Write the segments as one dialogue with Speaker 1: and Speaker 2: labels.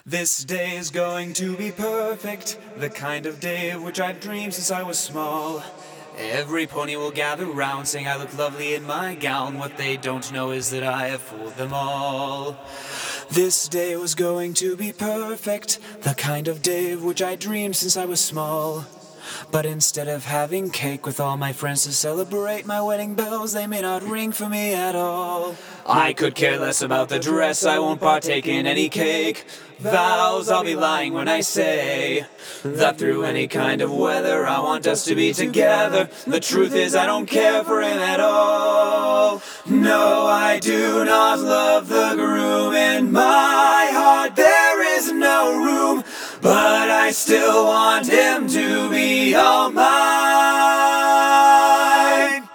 Speaker 1: This day is going to be perfect, the kind of day of which I've dreamed since I was small. Every pony will gather round, saying I look lovely in my gown. What they don't know is that I have fooled them all. This day was going to be perfect, the kind of day of which I dreamed since I was small. But instead of having cake with all my friends to celebrate my wedding bells, they may not ring for me at all. I could care less about the dress, I won't partake in any cake. Vows, I'll be lying when I say that through any kind of weather I want us to be together. The truth is I don't care for him at all. No, I do not love the groom. In my heart there is no room, but I still want him to be all mine.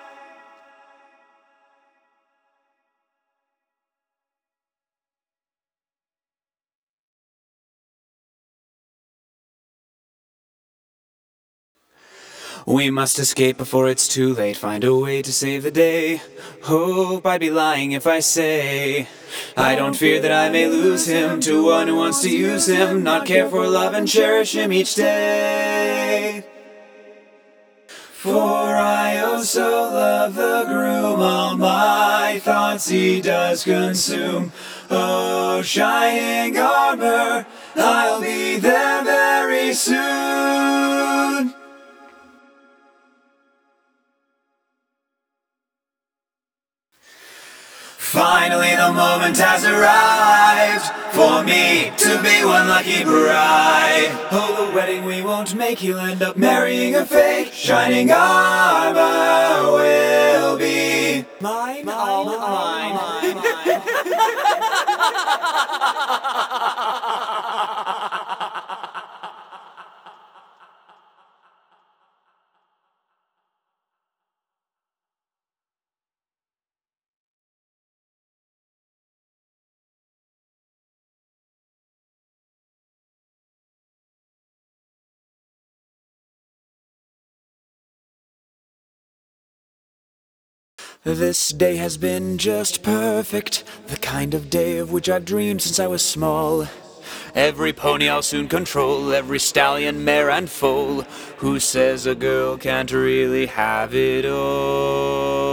Speaker 1: We must escape before it's too late, find a way to save the day. Hope I'd be lying if I say I don't fear that I may lose him to one who wants to use him, not care for love and cherish him each day. For I oh so love the groom, all my thoughts he does consume. Oh, shining armor, I'll be there very soon. Finally the moment has arrived for me to be one lucky bride. Oh, the wedding we won't make, he'll end up marrying a fake. Shining armor will be mine, all mine. This day has been just perfect, the kind of day of which I've dreamed since I was small. Every pony I'll soon control, every stallion, mare and foal. Who says a girl can't really have it all?